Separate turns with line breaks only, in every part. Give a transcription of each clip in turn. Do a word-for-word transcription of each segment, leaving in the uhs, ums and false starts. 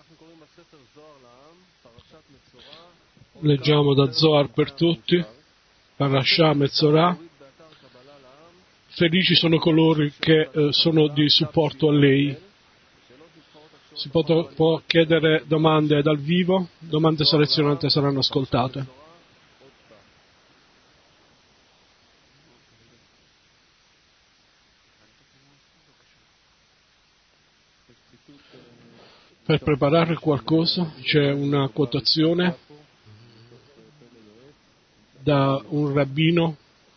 Leggiamo da Zohar per tutti, Parashah Metzorah. Felici sono coloro che eh, sono di supporto a lei. Si può, può chiedere domande dal vivo, domande selezionate saranno ascoltate. Per preparare qualcosa c'è una quotazione da un rabbino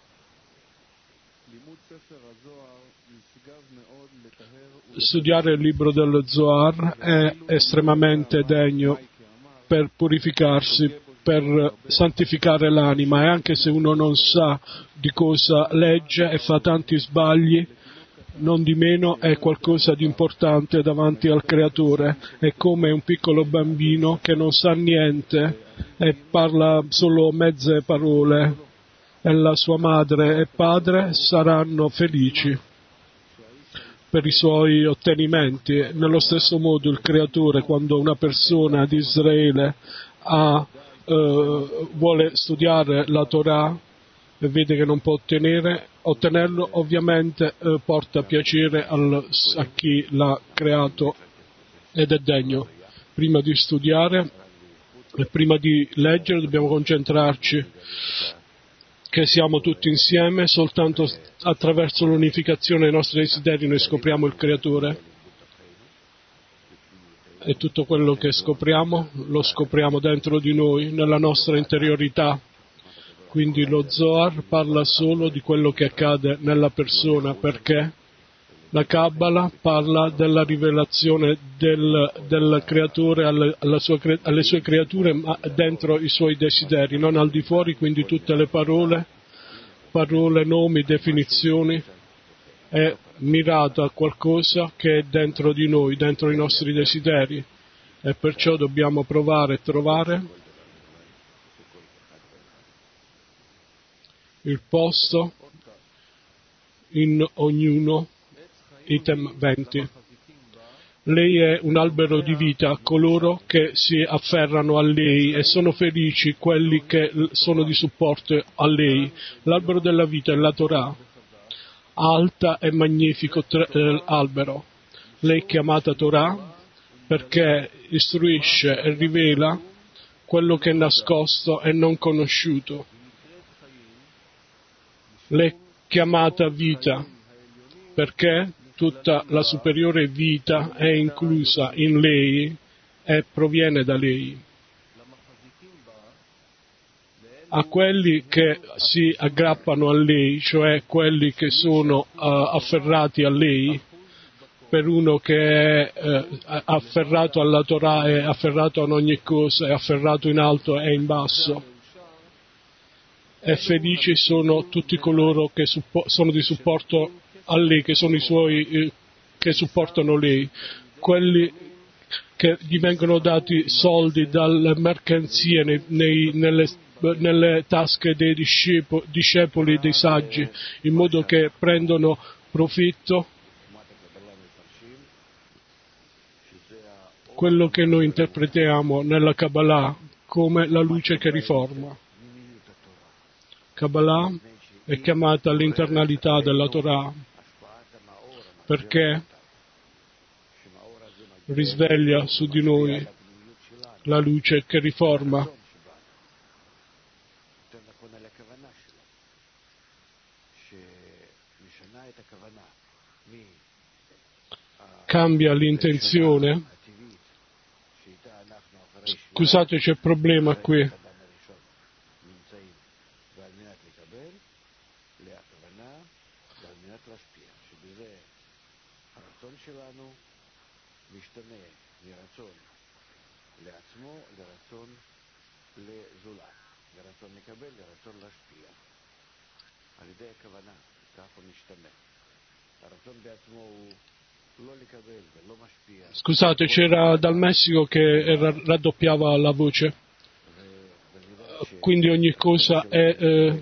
studiare il libro dello Zohar è estremamente degno per purificarsi, per santificare l'anima, e anche se uno non sa di cosa legge e fa tanti sbagli, non di meno è qualcosa di importante davanti al Creatore. È come un piccolo bambino che non sa niente e parla solo mezze parole, e la sua madre e padre saranno felici per i suoi ottenimenti. Nello stesso modo il Creatore, quando una persona di Israele ha, eh, vuole studiare la Torah e vede che non può ottenere, ottenerlo, ovviamente eh, porta piacere al, a chi l'ha creato ed è degno. Prima di studiare e prima di leggere dobbiamo concentrarci che siamo tutti insieme, soltanto attraverso l'unificazione dei nostri desideri noi scopriamo il Creatore, e tutto quello che scopriamo lo scopriamo dentro di noi, nella nostra interiorità. Quindi lo Zohar parla solo di quello che accade nella persona, perché la Kabbalah parla della rivelazione del, del Creatore alle, alla sua, alle sue creature, ma dentro i suoi desideri, non al di fuori. Quindi tutte le parole, parole, nomi, definizioni, è mirato a qualcosa che è dentro di noi, dentro i nostri desideri, e perciò dobbiamo provare e trovare il posto in ognuno. Item venti. Lei è un albero di vita, coloro che si afferrano a lei, e sono felici quelli che sono di supporto a lei. L'albero della vita è la Torah, alta e magnifico tre, eh, albero. Lei è chiamata Torah perché istruisce e rivela quello che è nascosto e non conosciuto. Lei è chiamata vita perché tutta la superiore vita è inclusa in lei e proviene da lei. A quelli che si aggrappano a lei, cioè quelli che sono uh, afferrati a lei, per uno che è uh, afferrato alla Torah, è afferrato ad ogni cosa, è afferrato in alto e in basso, e felici sono tutti coloro che suppo- sono di supporto a lei, che sono i suoi, eh, che supportano lei, quelli che gli vengono dati soldi dalle mercanzie nei, nei, nelle, nelle tasche dei discepoli, discepoli dei saggi, in modo che prendono profitto. Quello che noi interpretiamo nella Kabbalah come la luce che riforma. Kabbalah è chiamata l'internalità della Torah perché risveglia su di noi la luce che riforma. Cambia l'intenzione. Scusate, c'è problema qui. Scusate, c'era dal Messico che raddoppiava la voce, quindi ogni cosa è, eh,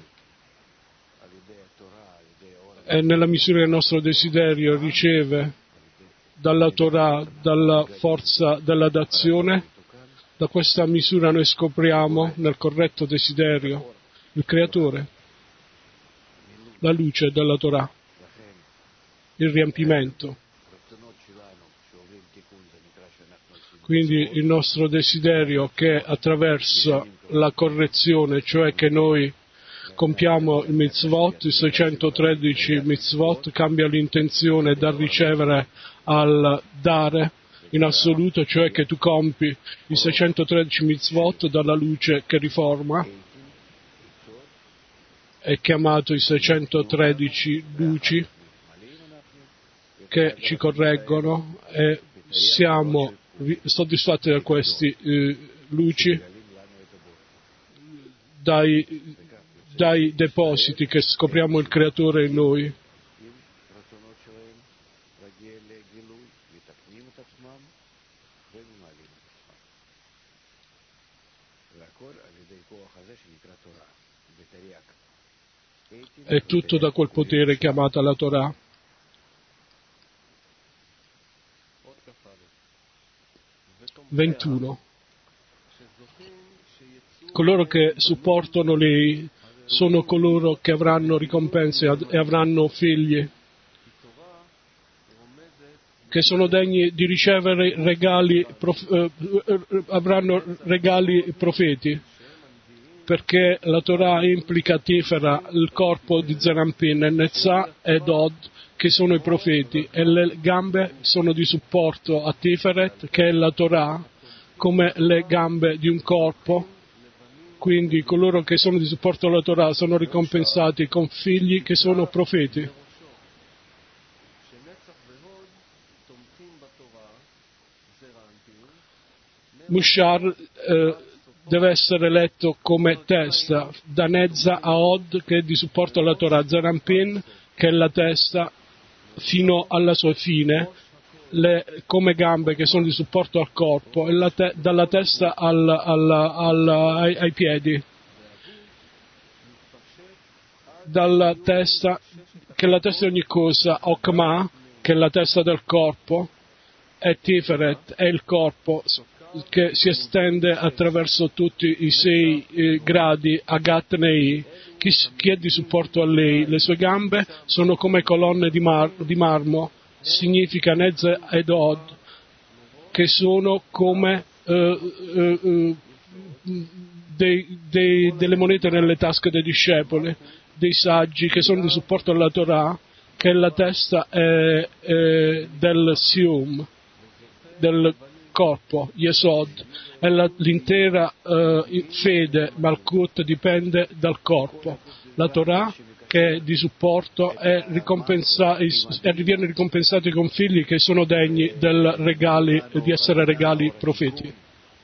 è nella misura del nostro desiderio, riceve dalla Torah, dalla forza della d'azione. Da questa misura noi scopriamo nel corretto desiderio il Creatore, la luce della Torah, il riempimento. Quindi il nostro desiderio che attraverso la correzione, cioè che noi compiamo il mitzvot, i seicentotredici mitzvot, cambia l'intenzione dal ricevere al dare in assoluto, cioè che tu compi i seicentotredici mitzvot dalla luce che riforma, è chiamato i seicentotredici luci che ci correggono e siamo soddisfatti da questi eh, luci, dai, dai depositi che scopriamo il Creatore in noi. È tutto da quel potere chiamato la Torah. ventuno. Coloro che supportano lei sono coloro che avranno ricompense e avranno figli, che sono degni di ricevere regali, prof, eh, avranno regali profeti, perché la Torah implica Tifera, il corpo di Zerampin, e Netzah e Dod, che sono i profeti, e le gambe sono di supporto a Tiferet, che è la Torah, come le gambe di un corpo. Quindi coloro che sono di supporto alla Torah sono ricompensati con figli che sono profeti. Mushar eh, deve essere letto come testa, da Netzah a Od, che è di supporto alla Torah, Zerampin, che è la testa, fino alla sua fine, le, come gambe che sono di supporto al corpo, e la te, dalla testa al, al, al, ai, ai piedi, dalla testa, che è la testa di ogni cosa, Okma, che è la testa del corpo, e Tiferet è il corpo che si estende attraverso tutti i sei eh, gradi Agat Nei. Chi, chi è di supporto a lei? Le sue gambe sono come colonne di, mar, di marmo, significa Netzah ed Od, che sono come eh, eh, dei, dei, delle monete nelle tasche dei discepoli, dei saggi che sono di supporto alla Torah, che è la testa eh, eh, del Sium, del corpo, Yesod, e la, l'intera eh, fede, Malkut, dipende dal corpo. La Torah, che è di supporto, è ricompensa, è, viene ricompensata con figli che sono degni del regali, di essere regali profeti.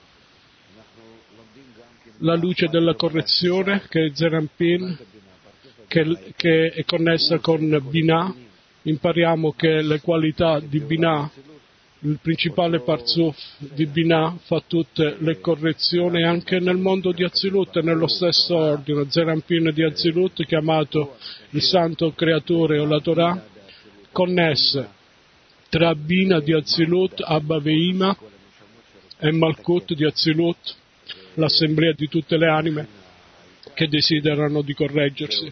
La luce della correzione, che è Zerampin, che, che è connessa con Binah. Impariamo che le qualità di Binah, il principale Parzuf di Binah, fa tutte le correzioni anche nel mondo di Azilut, nello stesso ordine. Zerampin di Azilut, chiamato il Santo Creatore o la Torah, connesse tra Bina di Azilut, Abba Veima, e Malkut di Azilut, l'assemblea di tutte le anime che desiderano di correggersi.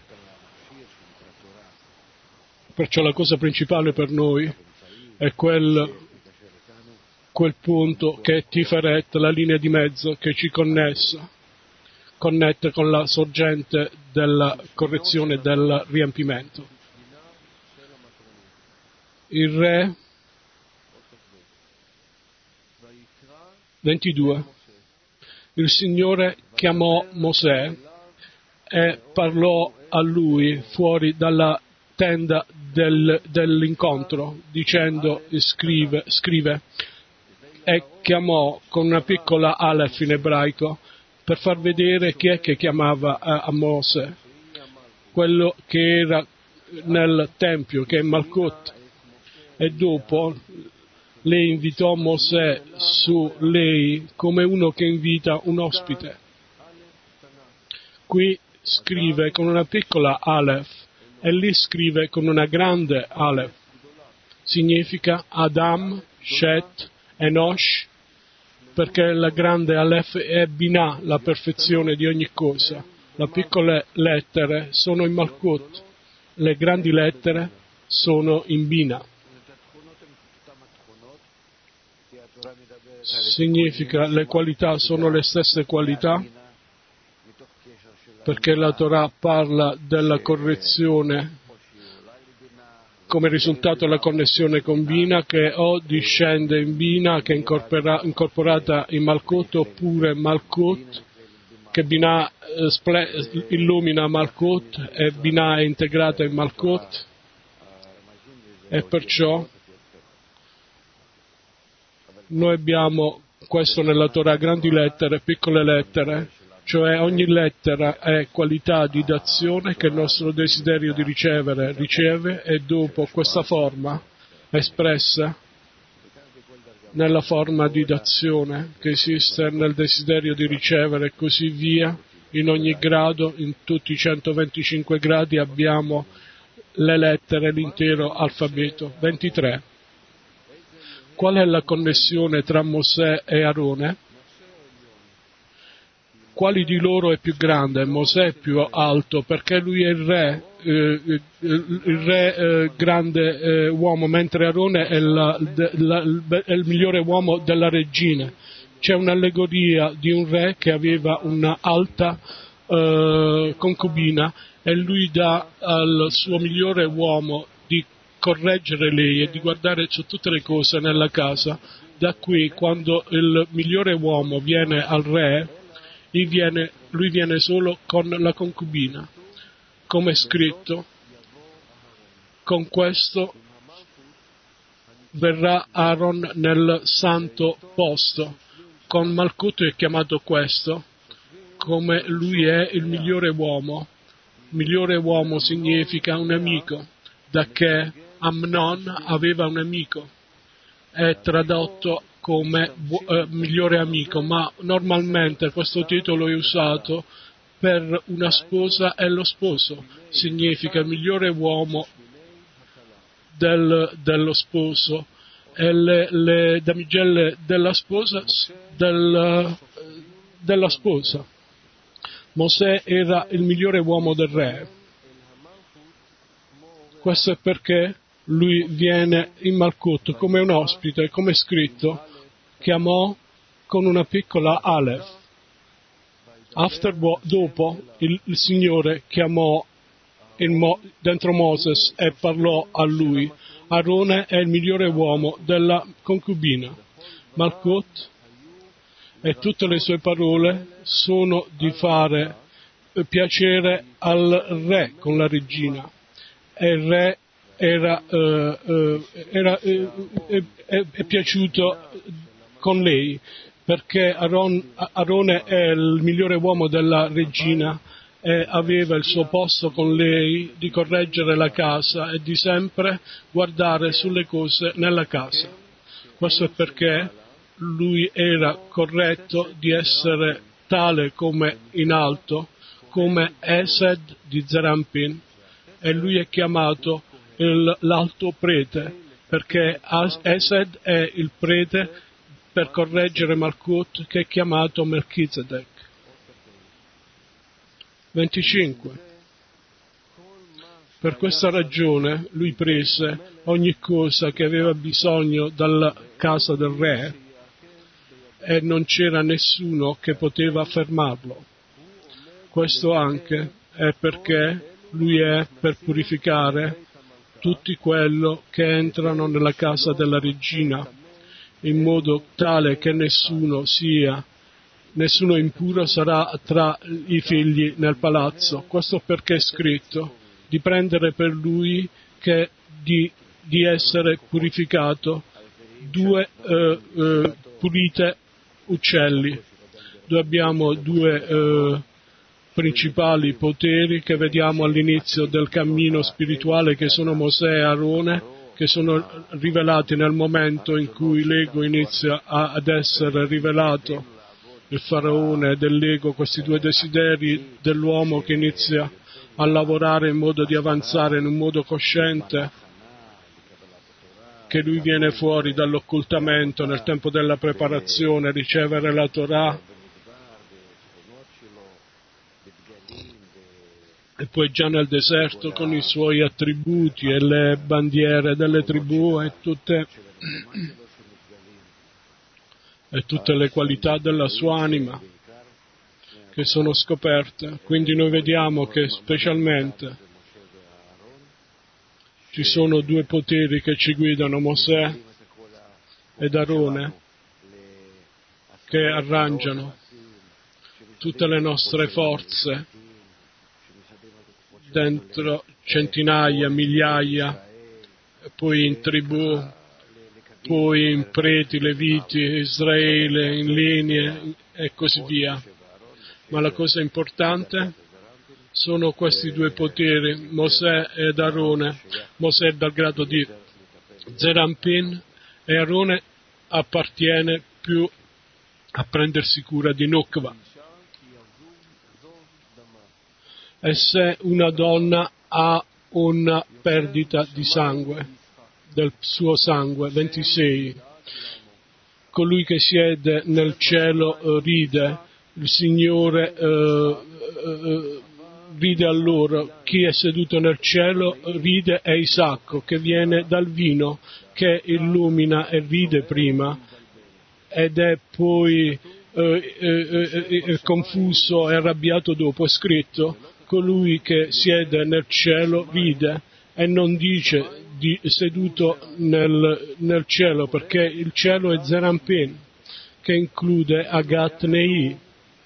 Perciò la cosa principale per noi è quel quel punto che è Tiferet, la linea di mezzo che ci connessa, connette con la sorgente della correzione e del riempimento. Il re ventidue. Il Signore chiamò Mosè e parlò a lui fuori dalla tenda del, dell'incontro, dicendo: scrive, scrive. E chiamò con una piccola Aleph in ebraico per far vedere chi è che chiamava a, a Mosè, quello che era nel Tempio, che è Malkut. E dopo lei invitò Mosè su lei come uno che invita un ospite. Qui scrive con una piccola Aleph e lì scrive con una grande Aleph. significa Adam, Shet, Enosh, perché la grande Aleph è Binah, la perfezione di ogni cosa. Le piccole lettere sono in Malkut, le grandi lettere sono in Binah. Significa le qualità sono le stesse qualità, perché la Torah parla della correzione come risultato della connessione con Bina, che o discende in Bina, che è incorpora, incorporata in Malkut, oppure Malkut, che Bina eh, sple, illumina Malkut e Bina è integrata in Malkut, e perciò noi abbiamo questo nella Torah, grandi lettere, piccole lettere, cioè ogni lettera è qualità di dazione che il nostro desiderio di ricevere riceve, e dopo questa forma è espressa nella forma di dazione che esiste nel desiderio di ricevere e così via. In ogni grado, in tutti i centoventicinque gradi abbiamo le lettere, l'intero alfabeto. ventitré. Qual è la connessione tra Mosè e Aarone? Quali di loro è più grande? Mosè è più alto perché lui è il re, eh, il re eh, grande eh, uomo, mentre Aarone è, la, la, è il migliore uomo della regina. C'è un'allegoria di un re che aveva una alta eh, concubina e lui dà al suo migliore uomo di correggere lei e di guardare su tutte le cose nella casa. Da qui, quando il migliore uomo viene al re, lui viene, lui viene solo con la concubina, come è scritto: con questo verrà Aaron nel santo posto. Con Malkut è chiamato questo, come lui è il migliore uomo. Migliore uomo significa un amico, da che Amnon aveva un amico, è tradotto come eh, migliore amico, ma normalmente questo titolo è usato per una sposa e lo sposo, significa il migliore uomo del, dello sposo, e le, le damigelle della sposa, del, della sposa. Mosè era il migliore uomo del re. Questo è perché lui viene in Malkut come un ospite, come è scritto, chiamò con una piccola Aleph. After, dopo il, il Signore chiamò Mo, dentro Moses e parlò a lui. Aarone è il migliore uomo della concubina. Malkut e tutte le sue parole sono di fare piacere al re con la regina. E il re era, eh, eh, era eh, eh, è, è piaciuto con lei, perché Aaron, Aarone è il migliore uomo della regina e aveva il suo posto con lei di correggere la casa e di sempre guardare sulle cose nella casa. Questo è perché lui era corretto di essere tale come in alto, come Esed di Zerampin, e lui è chiamato il, l'alto prete, perché Esed è il prete per correggere Malkut, che è chiamato Melchizedek. venticinque. Per questa ragione lui prese ogni cosa che aveva bisogno dalla casa del re e non c'era nessuno che poteva fermarlo. Questo anche è perché lui è per purificare tutti quello che entrano nella casa della regina, in modo tale che nessuno sia Nessuno impuro sarà tra i figli nel palazzo. Questo perché è scritto di prendere per lui che di, di essere purificato due eh, eh, pulite uccelli. Noi abbiamo due eh, principali poteri che vediamo all'inizio del cammino spirituale, che sono Mosè e Aarone, che sono rivelati nel momento in cui l'ego inizia a, ad essere rivelato. Il faraone dell'ego, questi due desideri dell'uomo che inizia a lavorare in modo di avanzare in un modo cosciente che lui viene fuori dall'occultamento nel tempo della preparazione, ricevere la Torah, e poi già nel deserto con i suoi attributi e le bandiere delle tribù e tutte, e tutte le qualità della sua anima che sono scoperte. Quindi noi vediamo che specialmente ci sono due poteri che ci guidano, Mosè ed Aarone, che arrangiano tutte le nostre forze dentro centinaia, migliaia, poi in tribù, poi in preti, leviti, Israele, in linee e così via. Ma la cosa importante sono questi due poteri, Mosè ed Aarone. Mosè è dal grado di Zerampin e Aarone appartiene più a prendersi cura di Nukva. E se una donna ha una perdita di sangue, del suo sangue, ventisei, colui che siede nel cielo eh, ride, il Signore eh, eh, ride a loro, chi è seduto nel cielo ride è Isacco, che viene dal vino, che illumina e ride prima, ed è poi eh, eh, eh, confuso e arrabbiato dopo. È scritto, colui che siede nel cielo ride, e non dice di, seduto nel, nel cielo, perché il cielo è Zerampin, che include Agat Nei.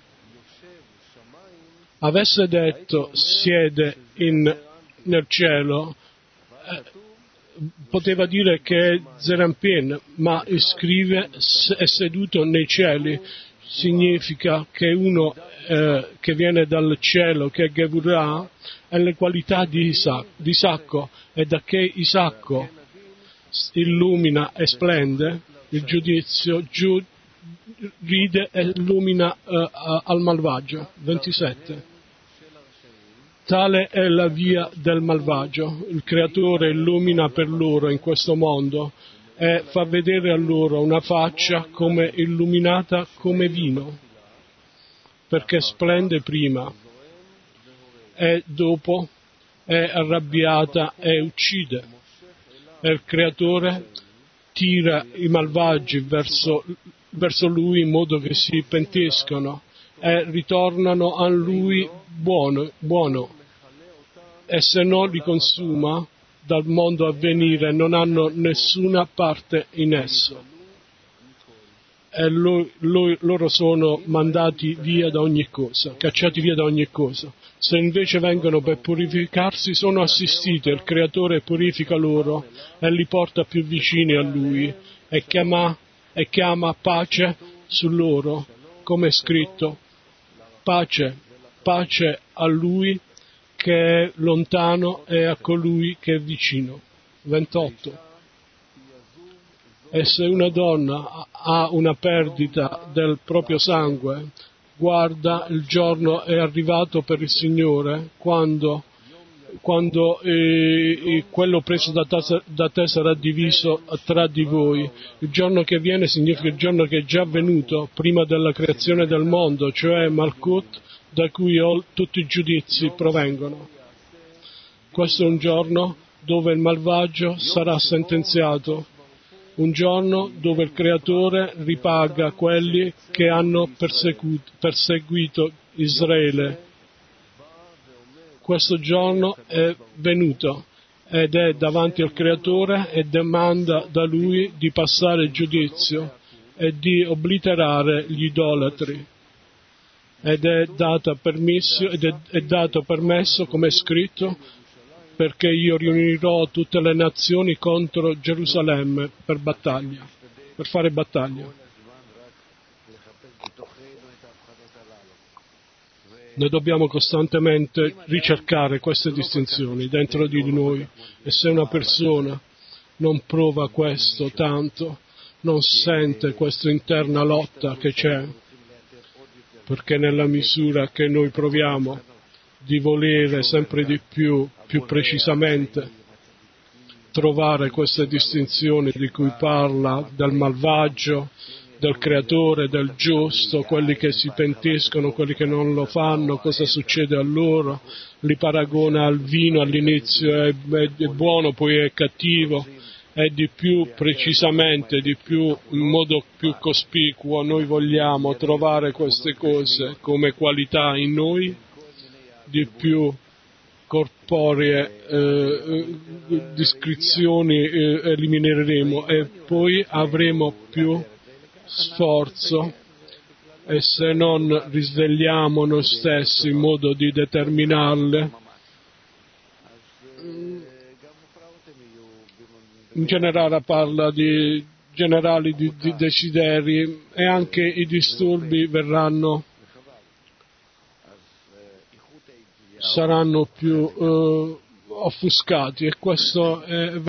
Avesse detto siede in, nel cielo, eh, poteva dire che è Zerampin, ma scrive è seduto nei cieli, significa che uno eh, che viene dal cielo, che è Gevurah, ha le qualità di, Isacco, di Isacco, e da che Isacco illumina e splende, il giudizio giù ride e illumina eh, al malvagio. ventisette. Tale è la via del malvagio. Il Creatore illumina per loro in questo mondo e fa vedere a loro una faccia come illuminata come vino, perché splende prima e dopo è arrabbiata e uccide. E il Creatore tira i malvagi verso, verso Lui in modo che si pentiscono e ritornano a Lui buono, buono. E se non li consuma dal mondo a venire non hanno nessuna parte in esso. E lo, lo, loro sono mandati via da ogni cosa, cacciati via da ogni cosa. Se invece vengono per purificarsi, sono assistiti, il Creatore purifica loro e li porta più vicini a Lui e chiama, e chiama pace su loro, come è scritto, pace, pace a Lui che è lontano e a colui che è vicino. ventotto. E se una donna ha una perdita del proprio sangue, guarda, il giorno è arrivato per il Signore, quando, quando eh, quello preso da te, da te sarà diviso tra di voi. Il giorno che viene significa il giorno che è già venuto, prima della creazione del mondo, cioè Malkut, da cui tutti i giudizi provengono. Questo è un giorno dove il malvagio sarà sentenziato, un giorno dove il Creatore ripaga quelli che hanno perseguito, perseguito Israele. Questo giorno è venuto ed è davanti al Creatore e demanda da Lui di passare il giudizio e di obliterare gli idolatri. Ed è, data permesso, ed è, è dato permesso, come è scritto, perché io riunirò tutte le nazioni contro Gerusalemme per battaglia, per fare battaglia. Noi dobbiamo costantemente ricercare queste distinzioni dentro di noi, e se una persona non prova questo tanto, non sente questa interna lotta che c'è, perché nella misura che noi proviamo di volere sempre di più, più precisamente, trovare queste distinzioni di cui parla, del malvagio, del creatore, del giusto, quelli che si pentiscono, quelli che non lo fanno, cosa succede a loro, li paragona al vino, all'inizio è, è, è buono, poi è cattivo, e di più precisamente, di più in modo più cospicuo noi vogliamo trovare queste cose come qualità in noi, di più corporee eh, descrizioni eh, elimineremo e poi avremo più sforzo, e se non risvegliamo noi stessi in modo di determinarle, in generale parla di generali di, di desideri, e anche i disturbi verranno saranno più eh, offuscati, e questo è